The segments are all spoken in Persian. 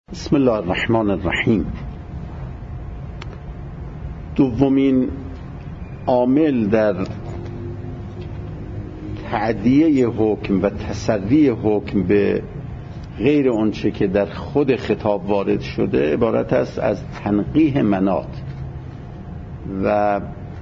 بسم الله الرحمن الرحیم. دومین عامل در تعدیه حکم و تسری حکم به غیر آنچه که در خود خطاب وارد شده عبارت است از تنقیح مناط. و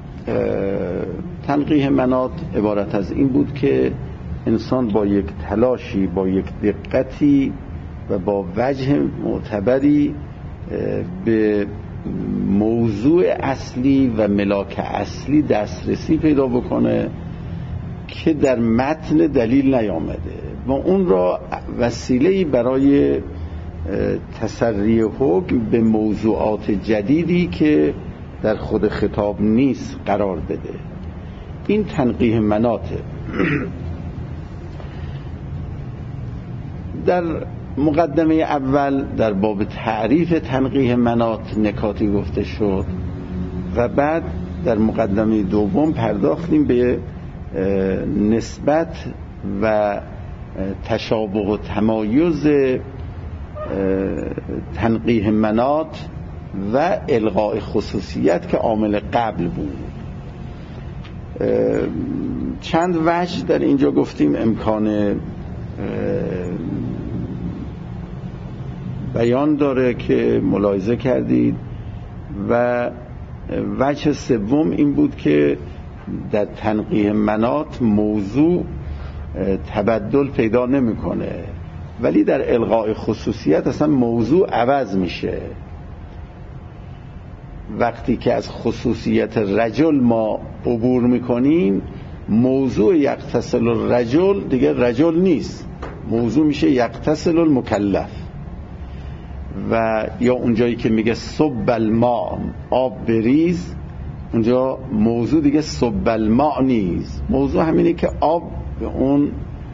تنقیح مناط عبارت از این بود که انسان با یک تلاشی، با یک دقتی و با وجه معتبری به موضوع اصلی و ملاک اصلی دسترسی پیدا بکنه که در متن دلیل نیامده و اون را وسیله‌ای برای تسری حکم به موضوعات جدیدی که در خود خطاب نیست قرار بده. این تنقیح مناطه. در مقدمه اول در باب تعریف تنقیح مناط نکاتی گفته شد و بعد در مقدمه دوم پرداختیم به نسبت و تشابه و تمایز تنقیح مناط و الغاء خصوصیت که عامل قبل بود. چند وجه در اینجا گفتیم امکان بیان داره که ملاحظه کردید و وجه سوم این بود که در تنقیح مناط موضوع تبدل پیدا نمیکنه، ولی در الغاء خصوصیت اصلا موضوع عوض میشه. وقتی که از خصوصیت رجل ما عبور میکنیم موضوع یغتسل الرجل دیگه رجل نیست، موضوع میشه یغتسل المکلف. و یا اونجایی که میگه صب الماء، آب بریز، اونجا موضوع دیگه صب الماء نیست، موضوع همینه که آب به اون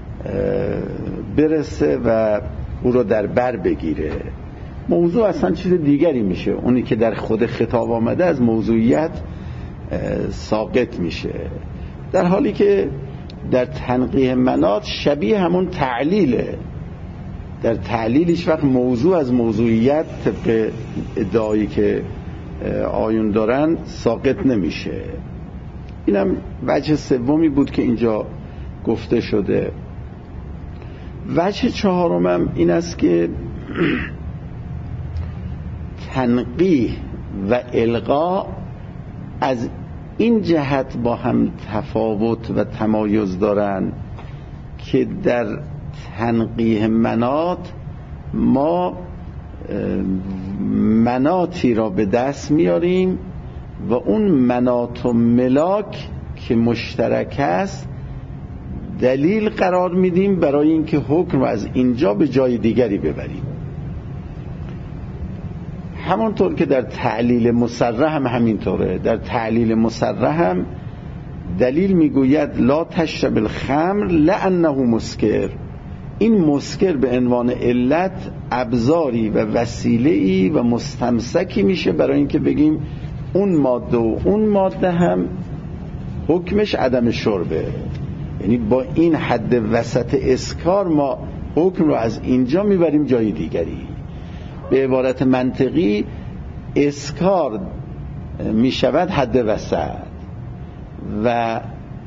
برسه و او رو در بر بگیره. موضوع اصلا چیز دیگری میشه، اونی که در خود خطاب آمده از موضوعیت ساقط میشه، در حالی که در تنقیح مناط شبیه همون تعلیله. در تعلیل هیچ وقت موضوع از موضوعیت طبق ادعایی که آیون دارن ساقط نمیشه. اینم وجه سومی بود که اینجا گفته شده. وجه چهارمم این است که تنقیح و الغا از این جهت با هم تفاوت و تمایز دارن که در تنقیح مناط ما مناطی را به دست میاریم و اون مناط و ملاک که مشترک است دلیل قرار میدیم برای اینکه حکم رو از اینجا به جای دیگری ببریم. همونطور که در تعلیل مصرح هم همینطوره. در تعلیل مصرح هم دلیل میگوید لا تشرب الخمر لانه مسکر. این مسکر به عنوان علت ابزاری و وسیله‌ای و مستمسکی میشه برای اینکه بگیم اون ماده و اون ماده هم حکمش عدم شربه. یعنی با این حد وسط اسکار ما حکم رو از اینجا میبریم جای دیگری. به عبارت منطقی اسکار میشود حد وسط و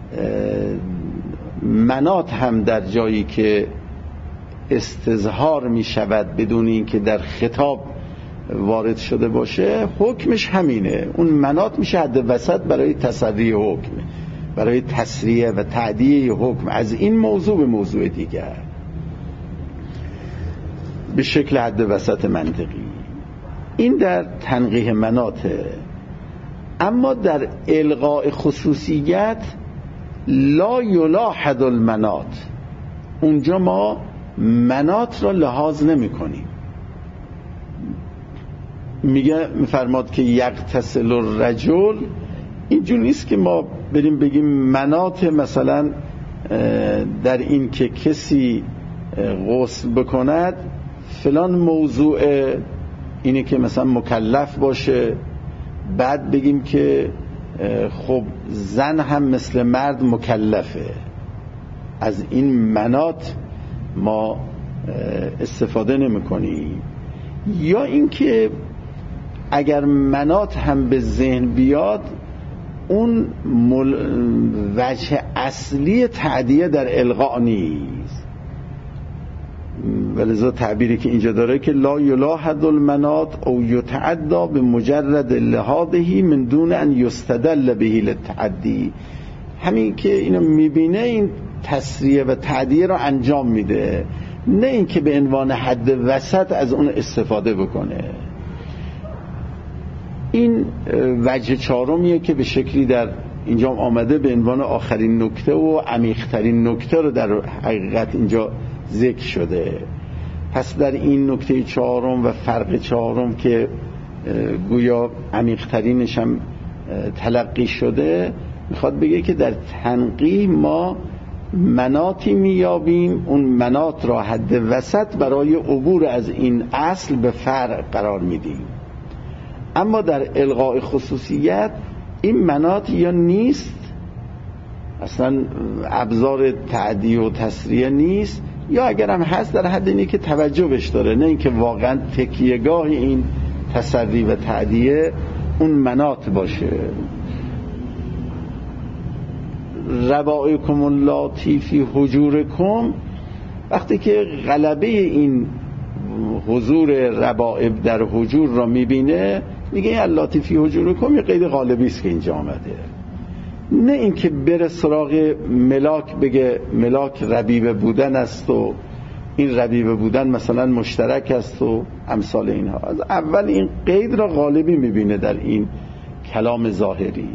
مناط هم در جایی که استظهار می شود بدون اینکه در خطاب وارد شده باشه حکمش همینه. اون مناط میشه حد وسط برای تسری حکم، برای تسریع و تعدیه حکم از این موضوع به موضوع دیگر به شکل حد وسط منطقی. این در تنقیح مناطه. اما در الغاء خصوصیت لا یلاحظ المناط، اونجا ما مناط را لحاظ نمی کنیم. میفرماد که یغتسل الرجل، اینجور نیست که ما بریم بگیم مناط مثلا در این که کسی غسل بکند فلان موضوع اینه که مثلا مکلف باشه، بعد بگیم که خب زن هم مثل مرد مکلفه. از این مناط ما استفاده نمی کنیم. یا اینکه اگر مناط هم به ذهن بیاد اون وجه اصلی تعدیه در الغاء نیست. ولذا تعبیری که اینجا داره که لا یلاحظ المناط او یتعدى بمجرد لحاظه من دون ان یستدل به للتعدی. همین که اینو میبینه این تسریه و تعدیه رو انجام میده، نه اینکه به عنوان حد وسط از اون استفاده بکنه. این وجه چهارمیه که به شکلی در اینجا آمده به عنوان آخرین نکته و عمیق‌ترین نکته رو در حقیقت اینجا ذکر شده. پس در این نکته چهارم و فرق چهارم که گویا عمیق‌ترینش هم تلقی شده، میخواد بگه که در تنقیح ما مناطی میابیم، اون مناط را حد وسط برای عبور از این اصل به فرع قرار میدیم. اما در الغاء خصوصیت این مناط یا نیست، اصلا ابزار تعدیه و تسریه نیست، یا اگر هم هست در حد اینی که توجه بهش داره، نه اینکه واقعا تکیهگاه این تسری و تعدیه اون مناط باشه. ربائکم اللاتی فی حجورکم، وقتی که غلبه این حضور ربائب در حجور را میبینه میگه این اللاتی فی حجورکم یه قید غالبی است که اینجا آمده، نه اینکه بره سراغ ملاک بگه ملاک ربیبه بودن است و این ربیبه بودن مثلا مشترک است و امثال اینها. از اول این قید را غالبی میبینه در این کلام ظاهری.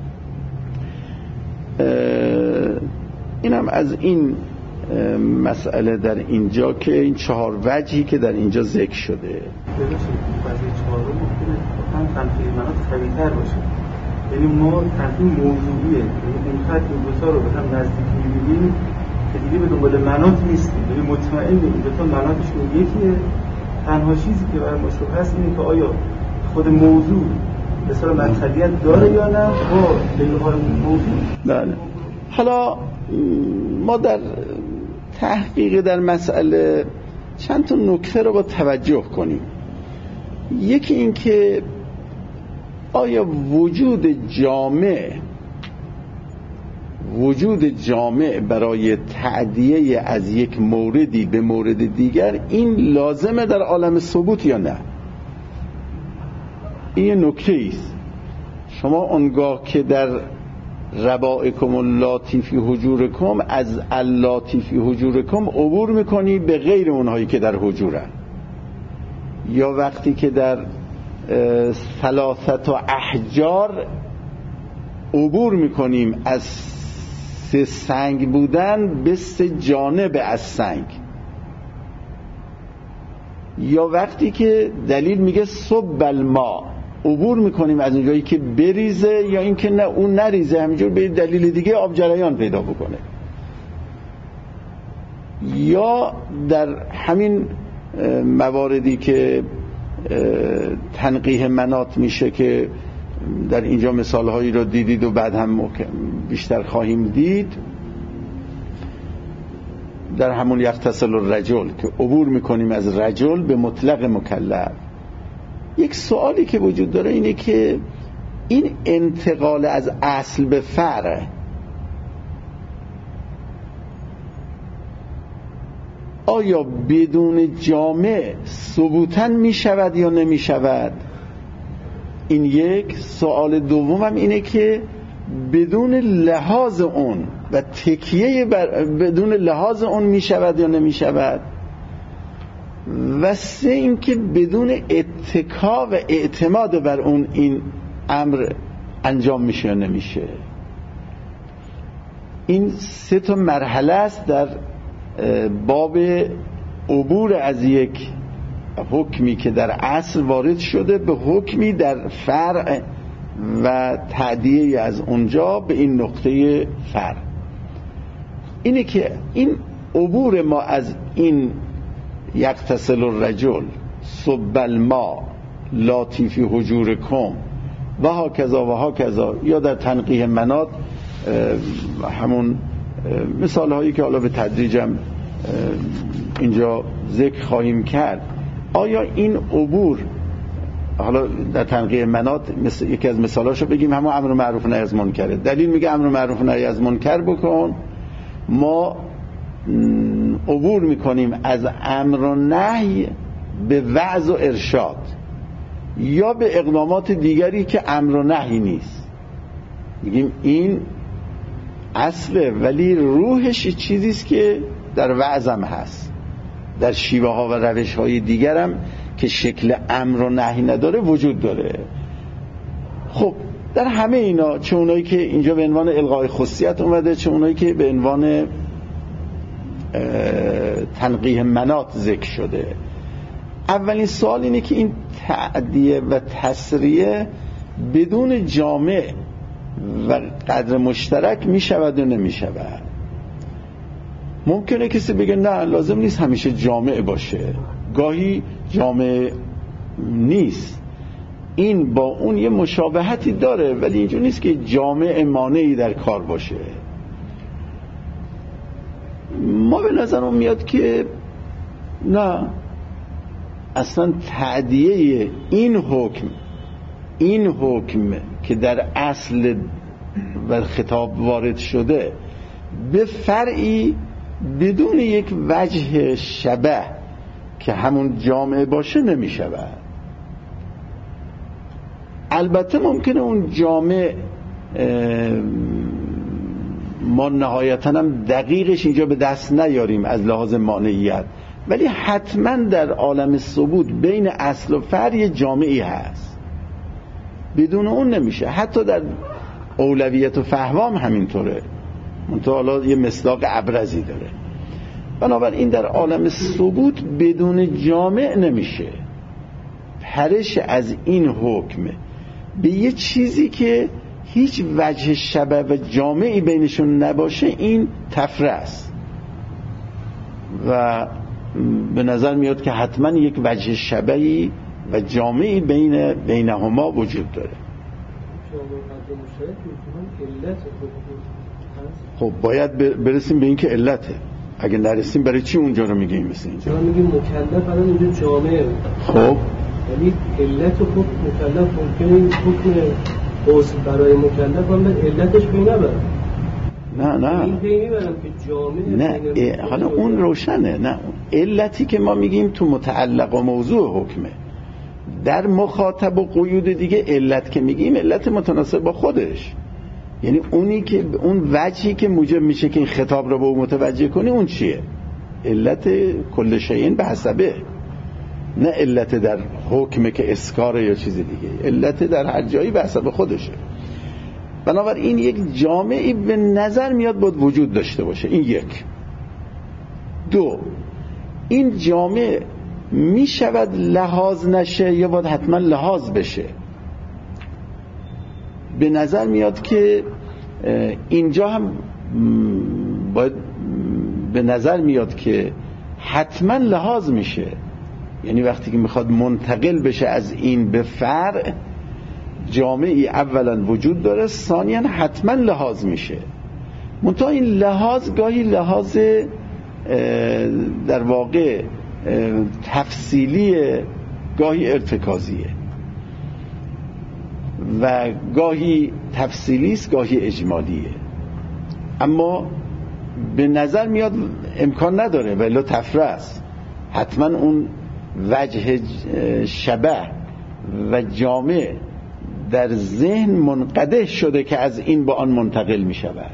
اینم از این مسئله در اینجا که این چهار وجهی که در اینجا ذکر شده. وجه چهارم ممکنه هم تنفیه مناط قوی‌تر باشه، یعنی ما تنفیه موضوعیه، یعنی این خط این دوتا رو به هم نزدیک می‌بینیم که دیگه به دنبال مناط نیستیم، یعنی مطمئن این دوتا مناطشون یکیه. تنها چیزی که برای ما شبهه است اینه که آیا خود موضوع مثلا منطقیت داره یا نه با لحاظ موضوع. بله. حالا ما در تحقیق در مسئله چند تا نکته رو با توجه کنیم. یکی این که آیا وجود جامع برای تعدیه از یک موردی به مورد دیگر این لازمه در عالم ثبوت یا نه؟ این نکته است. شما اونگاه که در ربائکم اللاتی فی حجورکم از اللاتی فی حجورکم عبور میکنی به غیر اونهایی که در حجورن، یا وقتی که در ثلاثت و احجار عبور میکنیم از سه سنگ بودن به سه جانب از سنگ، یا وقتی که دلیل میگه صب الماء عبور میکنیم از اونجایی که بریزه یا اینکه نه اون نریزه، همینجور به دلیل دیگه آب جریان پیدا بکنه. یا در همین مواردی که تنقیح مناط میشه که در اینجا مثالهایی رو دیدید و بعد هم بیشتر خواهیم دید، در همون یغتسل الرجل که عبور میکنیم از رجل به مطلق مکلف. یک سوالی که وجود داره اینه که این انتقال از اصل به فرع آیا بدون جامع ثبوتاً می شود یا نمی شود؟ این یک. سوال دومم اینه که بدون لحاظ اون و تکیه بدون لحاظ اون می شود یا نمی شود؟ و سه اینکه بدون اتکا و اعتماد بر اون این امر انجام میشه یا نمیشه. این سه تا مرحله است در باب عبور از یک حکمی که در اصل وارد شده به حکمی در فرع و تعدیه از اونجا به این نقطه فرع. اینه که این عبور ما از این یغتسل الرجل صب الماء لاتی فی حجورکم و هاکذا یا در تنقیح مناط همون مثال هایی که حالا به تدریجم اینجا ذکر خواهیم کرد، آیا این عبور، حالا در تنقیح مناط یکی از مثالاشو بگیم، همون امر معروف نهی از منکره. دلیل میگه امر معروف نهی از منکر بکن، ما عبور میکنیم از امر و نهی به وعظ و ارشاد یا به اقدامات دیگری که امر و نهی نیست، میگیم این اصله ولی روحش چیزیست که در وعظم هست، در شیوه ها و روش های دیگرم که شکل امر و نهی نداره وجود داره. خب در همه اینا، چه اونایی که اینجا به عنوان الغای خصوصیت اومده، چه اونایی که به عنوان تنقیح مناط ذکر شده، اولین سوال اینه که این تعدیه و تسریه بدون جامع و قدر مشترک می شود و نمی شود. ممکنه کسی بگه نه لازم نیست همیشه جامع باشه، گاهی جامع نیست، این با اون یه مشابهتی داره ولی اینجور نیست که جامع مانعی در کار باشه. ما به نظرم میاد که نه، اصلا تعدیه این حکم که در اصل و خطاب وارد شده به فرعی بدون یک وجه شبه که همون جامعه باشه نمی شود. البته ممکنه اون جامعه ما نهایتاً هم دقیقش اینجا به دست نیاریم از لحاظ مانعیت، ولی حتما در عالم ثبوت بین اصل و فرع یه جامعی هست، بدون اون نمیشه. حتی در اولویت و فهوام همینطوره، منتها حالا یه مصداق ابرزی داره. بنابراین در عالم ثبوت بدون جامع نمیشه. پرش از این حکم به یه چیزی که هیچ وجه شبه و جامعی بینشون نباشه، این تفره است و به نظر میاد که حتما یک وجه شبهی و جامعی بینهما وجود داره. خب باید برسیم به این که علته. اگه نرسیم برای چی اونجا رو میگیم؟ مثل اینجا چرا میگیم مکلف الان اینجا جامعه؟ خب یعنی علت خود مکلف ممکنه این حکم حسن برای مکلف هم به علتش پی نبره. نه این پی میبرم که جامعه نه، حالا اون روشنه. نه، علتی که ما میگیم تو متعلق و موضوع حکمه. در مخاطب و قیود دیگه علت که میگیم علت متناسب با خودش، یعنی اونی که اون وجهی که موجب میشه که این خطاب رو به اون متوجه کنی اون چیه؟ علت کل شیء به حسبه، نه علت در حکمه که اسکاره یا چیز دیگه، علت در هر جایی به حسب خودشه. بنابراین یک جامعی به نظر میاد باید وجود داشته باشه. این یک. دو، این جامعه می شود لحاظ نشه یا باید حتما لحاظ بشه؟ به نظر میاد که اینجا هم باید به نظر میاد که حتما لحاظ میشه. یعنی وقتی که میخواد منتقل بشه از این به فرع، جامعی اولا وجود داره، ثانیا حتما لحاظ میشه. منتها این لحاظ گاهی لحاظ در واقع تفصیلیه، گاهی ارتکازیه و گاهی تفصیلیست گاهی اجمالیه. اما به نظر میاد امکان نداره ولی تفره است. حتما اون وجه شبه و جامع در ذهن منقدح شده که از این به آن منتقل می شود.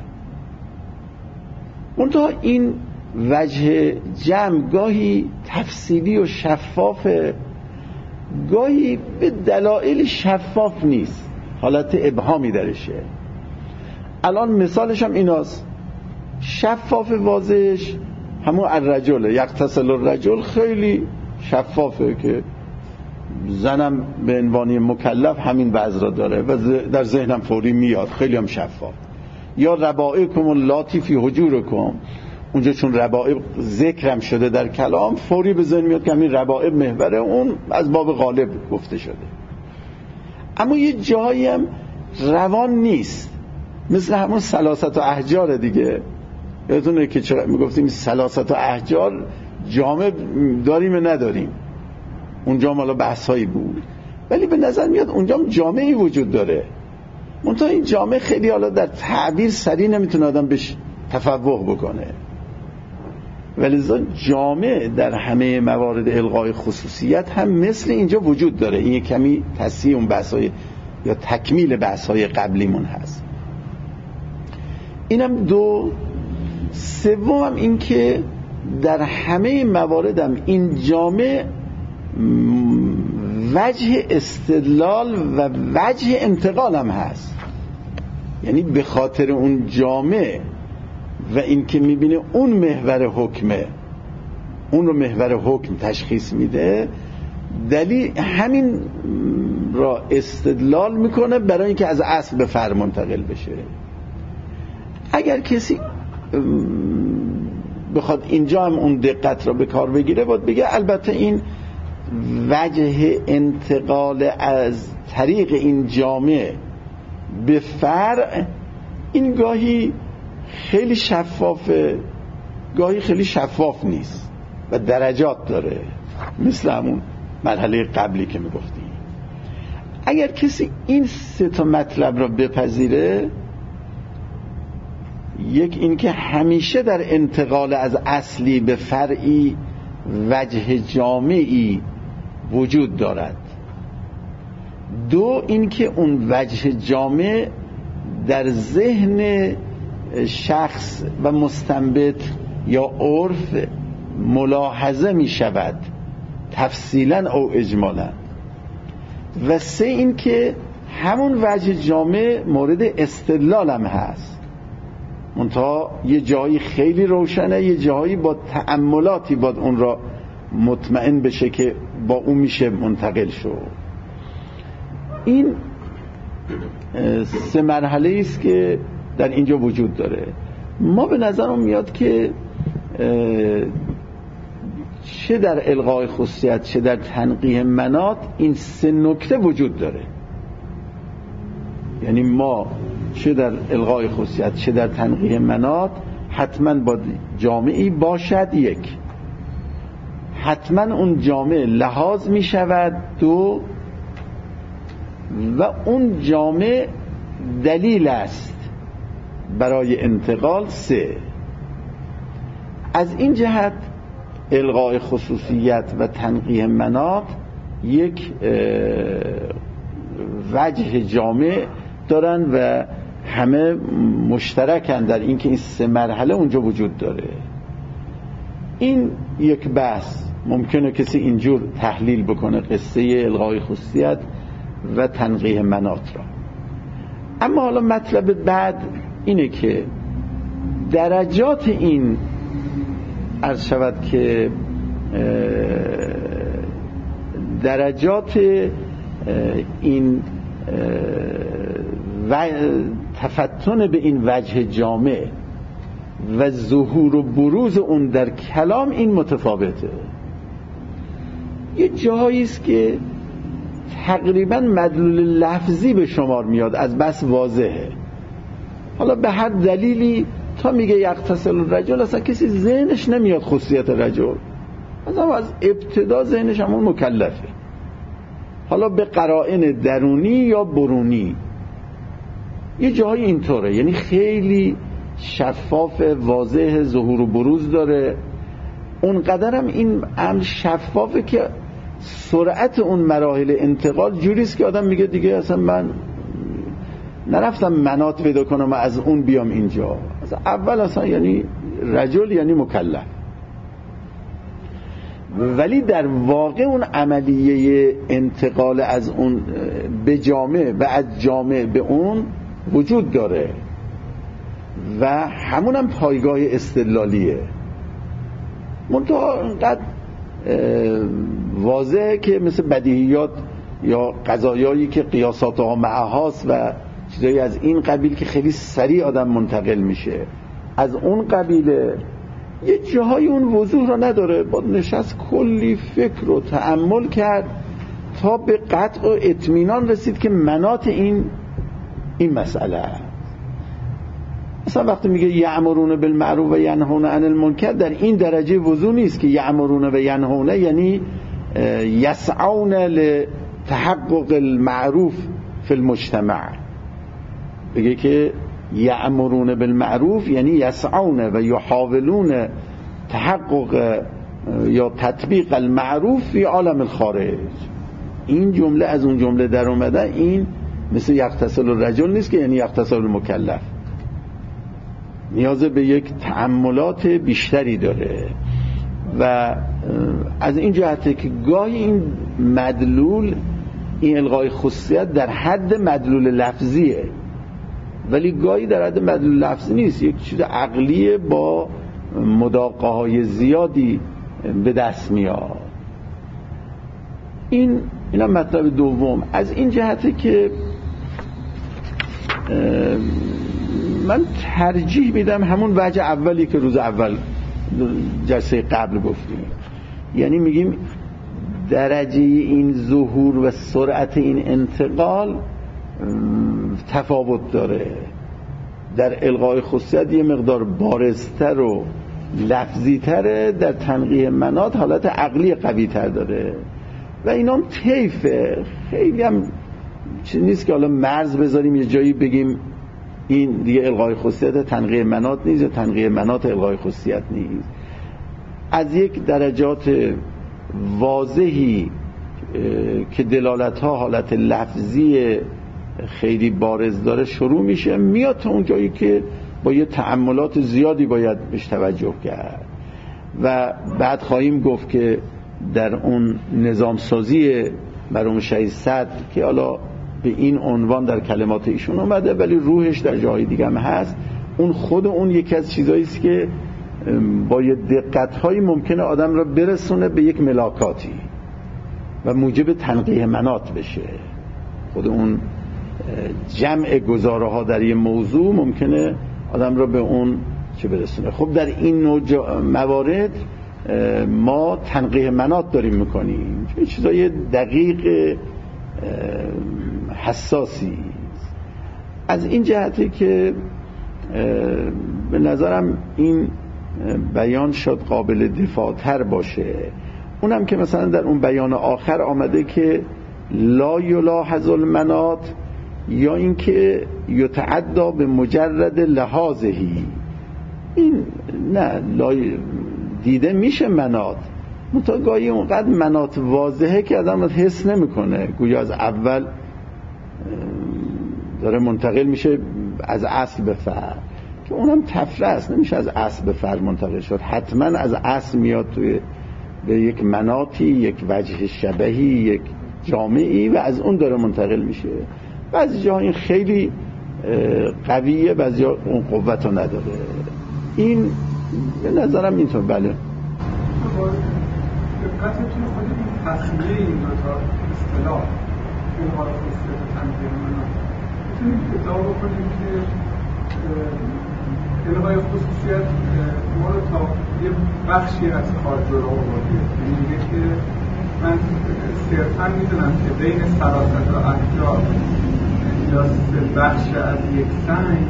منتها این وجه جمع گاهی تفصیلی و شفافه، گاهی به دلایل شفاف نیست، حالت ابهامی درشه. الان مثالش هم ایناست. شفاف واضحش همون الرجل یغتسل الرجل خیلی شفافه که زنم به عنوان مکلف همین وضع را داره و در ذهنم فوری میاد، خیلی هم شفاف. یا ربائکم اللاتی فی حجورکم، اونجا چون ربائب ذکرم شده در کلام، فوری به ذهن میاد که همین ربائب محوره، اون از باب غالب گفته شده. اما یه جایی هم روان نیست، مثل همون ثلاثت و احجار دیگه. یادتونه که چرا میگفتیم ثلاثت و احجار جامع داریم نداریم؟ اونجا هم حالا بحثایی بود، ولی به نظر میاد اونجا هم جامعی وجود داره، منتها این جامعه خیلی حالا در تعبیر سریع نمیتونه آدم بهش تفوق بکنه، ولذا جامعه در همه موارد الغای خصوصیت هم مثل اینجا وجود داره. این کمی تصحیح اون بحثای یا تکمیل بحثای قبلیمون هست. اینم دو. سوم این که در همه مواردم این جامعه وجه استدلال و وجه انتقال هم هست، یعنی به خاطر اون جامعه و این که میبینه اون محور حکمه، اون رو محور حکم تشخیص میده، دلیل همین را استدلال میکنه برای اینکه از اصل به فرع منتقل بشه. اگر کسی بخواد اینجا هم اون دقت را به کار بگیره، باید بگه البته این وجه انتقال از طریق این جامعه به فرع، این گاهی خیلی شفافه، گاهی خیلی شفاف نیست و درجات داره، مثل همون مرحله قبلی که میگفتی. اگر کسی این سه تا مطلب را بپذیره، یک این که همیشه در انتقال از اصلی به فرعی وجه جامعی وجود دارد، دو این که اون وجه جامع در ذهن شخص و مستنبط یا عرف ملاحظه می شود تفصیلا او اجمالا، و سه این که همون وجه جامع مورد استدلال هم هست، منتها یه جایی خیلی روشنه، یه جایی با تأملاتی باید اون را مطمئن بشه که با اون میشه منتقل شد. این سه مرحله است که در اینجا وجود داره. ما به نظرم میاد که چه در الغای خصوصیت چه در تنقیح مناط این سه نکته وجود داره، یعنی ما چه در الغای خصوصیت چه در تنقیح مناط حتما با جامعی باشد، یک حتما اون جامعه لحاظ می شود، دو و اون جامعه دلیل است برای انتقال، سه. از این جهت الغای خصوصیت و تنقیح مناط یک وجه جامع دارن و همه مشترکن در این که این سه مرحله اونجا وجود داره. این یک بحث ممکنه کسی اینجور تحلیل بکنه قصه الغای خصوصیت و تنقیح مناط را. اما حالا مطلب بعد اینه که درجات این عرض شود که درجات این و تفتن به این وجه جامع و ظهور و بروز اون در کلام این متفاوته. یه جایی است که تقریبا مدلول لفظی به شمار میاد، از بس واضحه. حالا به هر دلیلی تا میگه یغتسل الرجل اصلا کسی ذهنش نمیاد خصوصیت رجل، اصلا از ابتدا ذهنش همون مکلفه، حالا به قرائن درونی یا برونی. یه جایی اینطوره، یعنی خیلی شفاف واضح ظهور و بروز داره. اونقدر هم این امر شفافه که سرعت اون مراحل انتقال جوریست که آدم میگه دیگه اصلا من نرفتم مناط پیدا کنم و از اون بیام اینجا، اصلا اول اصلا یعنی رجل یعنی مکلف. ولی در واقع اون عملیه انتقال از اون به جامع و از جامع به اون وجود داره و همون هم پایگاه استدلالیه. منتها اینقدر واضحه که مثل بدیهیات یا قضایایی که قیاساتها معهاست و چیزایی از این قبیل که خیلی سریع آدم منتقل میشه، از اون قبیله یه جاهای اون وضوح را نداره، با نشست کلی فکر و تأمل کرد تا به قطع و اطمینان رسید که مناط این مسئله است. مثلا وقتی میگه یأمرون بالمعروف و ینهون عن المنکر، در این درجه وضوح نیست که یأمرون و ینهون یعنی یسعون لتحقق المعروف فی المجتمع، بگه که یأمرون بالمعروف یعنی یسعون و یحاولون تحقق یا تطبیق المعروف فی عالم الخارج. این جمله از اون جمله در اومده، این مثل یغتسل الرجل نیست که یعنی یغتسل المکلف، نیاز به یک تأملات بیشتری داره. و از این جهته که گاهی این مدلول، این الغای خصوصیت در حد مدلول لفظیه، ولی گاهی در حد مدلول لفظی نیست، یک چیز عقلیه با مداقه های زیادی به دست میاد. اینم مطلب دوم. از این جهته که من ترجیح میدم همون وجه اولی که روز اول جلسه قبل گفتیم، یعنی میگیم درجه این ظهور و سرعت این انتقال تفاوت داره. در الغای خصوصیت یه مقدار بارزتر و لفظی‌تره، در تنقیح مناط حالت عقلی قوی‌تر داره و اینام طیفه. خیلی هم چیز نیست که حالا مرز بذاریم یه جایی بگیم این دیگه الغای خصوصیت تنقیح مناط نیست یا تنقیح مناط الغای خصوصیت نیست. از یک درجات واضحی که دلالت‌ها حالت لفظی خیلی بارز داره شروع میشه، میاد تا اون جایی که با یه تأملات زیادی باید بهش توجه کرد. و بعد خواهیم گفت که در اون نظام سازی مرحوم شهید صدر که حالا به این عنوان در کلمات ایشون اومده ولی روحش در جای دیگه هم هست، اون خود اون یکی از چیزایی است که با یه دقت‌هایی ممکنه آدم را برسونه به یک ملاکاتی و موجب تنقیح مناط بشه. خود اون جمع گزاره ها در یه موضوع ممکنه آدم را به اون چه برسونه. خب در این نوع موارد ما تنقیح مناط داریم میکنیم، چه چیزای دقیق حساسی. از این جهته که به نظرم این بیان شد قابل دفاعتر باشه. اونم که مثلا در اون بیان آخر آمده که لا یلاحظ المناط، یا اینکه یتعدی به مجرد لحاظهی. این نه دیده میشه مناط، متگاهی اونقدر مناط واضحه که آدم حس نمیکنه، گویا از اول داره منتقل میشه از اصل به فرع، که اونم تفره است، نمیشه از اصل به فرع منتقل شد، حتما از اصل میاد توی به یک مناطی، یک وجه شبهی، یک جامعی و از اون داره منتقل میشه. بعضی جاها این خیلی قویه، بعضی جاها اون قوت رو نداره. این به نظرم اینطور. بله دقت توی خود این تصمیه این دوتا اصطلاح الغای خصوصیت و تنقیح مناط میتونیم ادعا بکنیم که الغای خصوصیت ما رو تا یه بخشی از کار جلو آورده. یعنی میگه که من صرفا میدونم که بین سراست و احجار یا بخش از یک سنگ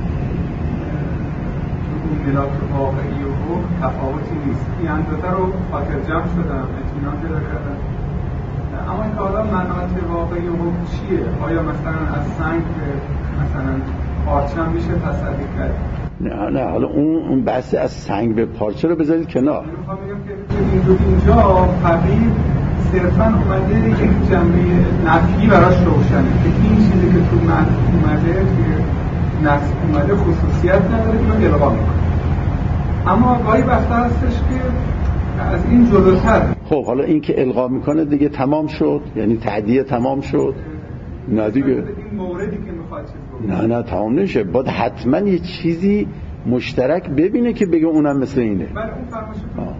تو اون ملاک واقعی و حکم تفاوتی نیست. این اندازه رو خاطر جمع شدم، اطمینان پیدا کردم. اما این که حالا مناط واقعی و حکم چیه؟ آیا مثلا از سنگ به مثلا پارچه هم میشه تصدیق کرد؟ نه حالا اون بحث از سنگ به پارچه رو بذارید کنار. میخوام بگم که اینجا فقیر صرفاً اومده یک جنبه نفی براش روشنه که این چیزی که تو متن اومده که نص اومده خصوصیت نداره که الغا میکنه. اما گاهی وقتا هستش که از این جلوتر. خب حالا این که الغا میکنه دیگه تمام شد، یعنی تعدیه تمام شد؟ نه دیگه این موردی که میخواد چیز نه تمام نشه، باید حتما یه چیزی مشترک ببینه که بگه اونم مثل اینه. بله اون فرمایش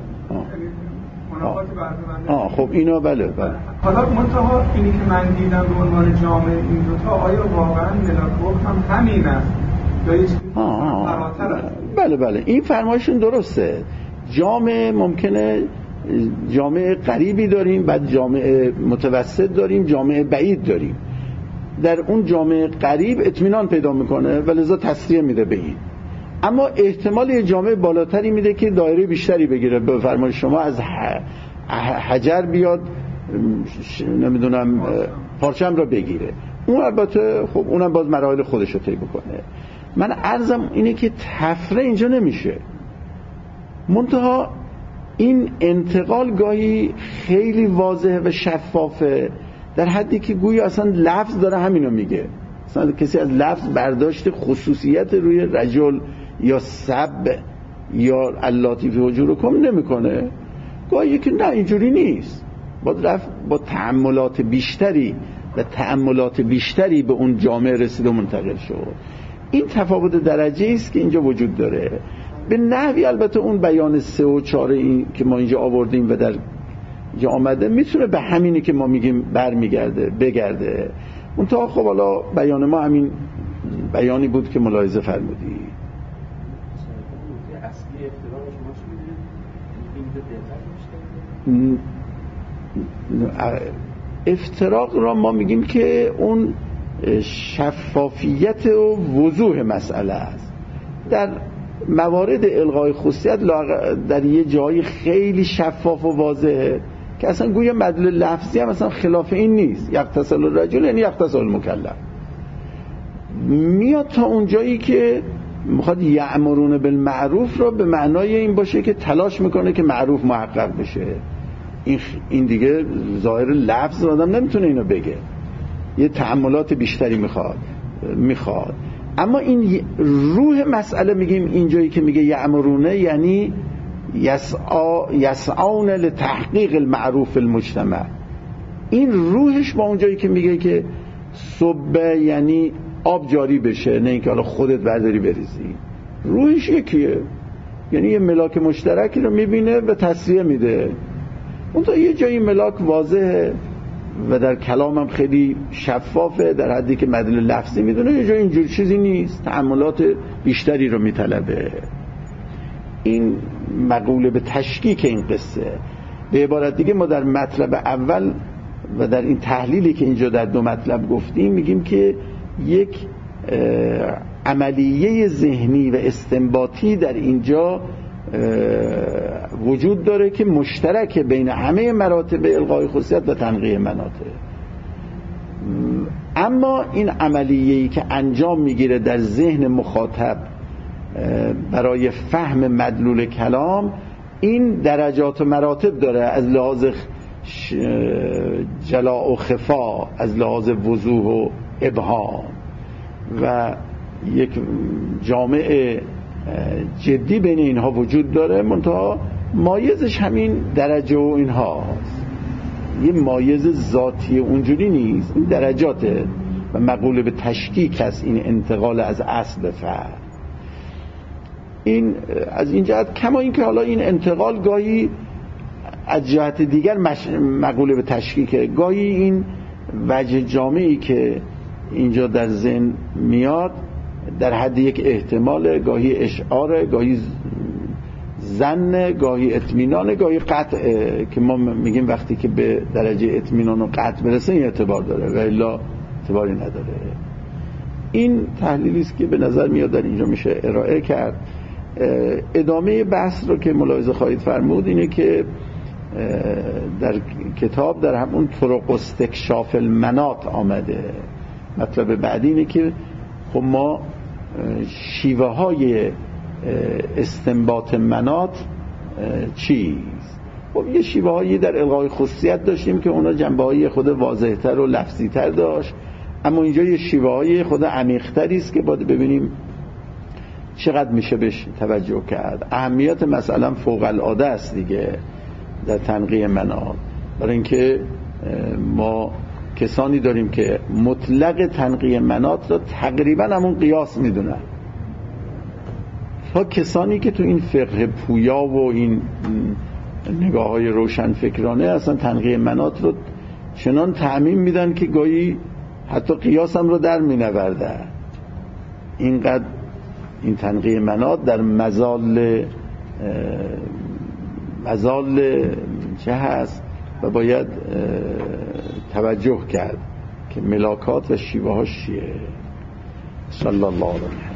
خب اینا بله. حالا منتها اینی که من دیدم به عنوان جامعه این دوتا آیا واقعا ملاک هم همین است یا یه چیزی فراتر است؟ بله این فرمایشون درسته. جامعه ممکنه جامعه قریبی داریم، بعد جامعه متوسط داریم، جامعه بعید داریم. در اون جامعه قریب اطمینان پیدا میکنه و لذا تسلیه میده به این، اما احتمال یه جامعه بالاتری میده که دایره بیشتری بگیره. به فرمایش شما از حجر بیاد نمیدونم پارچم را بگیره. اون البته خب اونم باز مراحل خودش رو طی بکنه. من عرضم اینه که تفره اینجا نمیشه. منتها این انتقال گاهی خیلی واضحه و شفافه، در حدی که گویا اصلا لفظ داره همینو میگه. اصلا کسی از لفظ برداشت خصوصیت روی رجل یا سب یا اللاتی فی حجورکم نمیکنه. گاهی که نه اینجوری نیست، باید رفت با تأملات بیشتری به اون جامعه رسید و منتقل شد. این تفاوت درجه است که اینجا وجود داره. به نحوی البته اون بیان 3 و 4 این که ما اینجا آوردیم و در اینجا آمده میتونه به همینی که ما میگیم بگرده. اون تا خب حالا بیان ما همین بیانی بود که ملاحظه فرمودی. افتراق را ما میگیم که اون شفافیت و وضوح مسئله است. در موارد الغای خصوصیت در یه جایی خیلی شفاف و واضحه که اصلا گویا مدلول لفظی هم اصلا خلاف این نیست. یغتسل الرجل یعنی یغتسل المکلف. میاد تا اون جایی که میخواد یأمرون بالمعروف رو به معنای این باشه که تلاش میکنه که معروف محقق بشه. این دیگه ظاهر لفظ رو آدم نمیتونه اینو بگه، یه تأملات بیشتری میخواد. اما این روح مسئله میگیم اینجایی که میگه یأمرونه یعنی یسعون لتحقیق المعروف المجتمع. این روحش با اونجایی که میگه که صبح یعنی آب جاری بشه، نه اینکه حالا خودت برداری بریزی. روحش یکیه، یعنی یه ملاک مشترکی رو میبینه و تصریح میده. اون تا یه جایی ملاک واضحه و در کلامم خیلی شفافه، در حدی که مدلول لفظی میدونه. یه جایی اینجور چیزی نیست، تأملات بیشتری رو میطلبه. این مقوله به تشکیک این قصه. به عبارت دیگه ما در مطلب اول و در این تحلیلی که اینجا در 2 مطلب گفتیم میگیم که یک عملیه ذهنی و استنباطی در اینجا وجود داره که مشترک بین همه مراتب الغای خصوصیت و تنقیح مناطق. اما این عملیه‌ای که انجام میگیره در ذهن مخاطب برای فهم مدلول کلام، این درجات و مراتب داره، از لحاظ جلاء و خفا، از لحاظ وضوح و ابهام، و یک جامعه جدی بین اینها وجود داره. منتها مایزش همین درجه و اینهاست، یه مایز ذاتی اونجوری نیست، این درجاته و مقوله به تشکیک هست این انتقال از اصل به فرع. این از این جهت، کما این که حالا این انتقال گاهی از جهت دیگر مقوله به تشکیکه. گاهی این وجه جامعی که اینجا در ذهن میاد در حد یک احتمال، گاهی اشعار، گاهی ظن، گاهی اطمینان، گاهی قطع، که ما میگیم وقتی که به درجه اطمینان و قطع برسه این اعتبار داره و الا اعتباری نداره. این تحلیلی است که به نظر میاد در اینجا میشه ارائه کرد. ادامه بحث رو که ملاحظه خواهید فرمود اینه که در کتاب در همون طرق استکشاف المناط آمده. مطلب بعدی اینه که خب ما شیوه های استنباط مناط چیست؟ خب یه شیوه هایی در الغای خصوصیت داشتیم که اونا جنبه های خود واضح‌تر و لفظی تر داشت، اما اینجا یه شیوه های خود عمیق‌تری است که باید ببینیم چقدر میشه بهش توجه کرد. اهمیت مثلا فوق العاده است دیگه در تنقیح مناط، برای اینکه ما کسانی داریم که مطلق تنقیح مناط رو تقریبا همون قیاس میدونن، تا کسانی که تو این فقه پویا و این نگاه های روشن فکرانه اصلا تنقیح مناط رو چنان تعمیم میدن که گاهی حتی قیاس هم رو در مینوردن. اینقدر این تنقیح مناط در مزال چه هست و باید توجه کرد که ملاکات و شیوه ها چیه. صلی الله علیه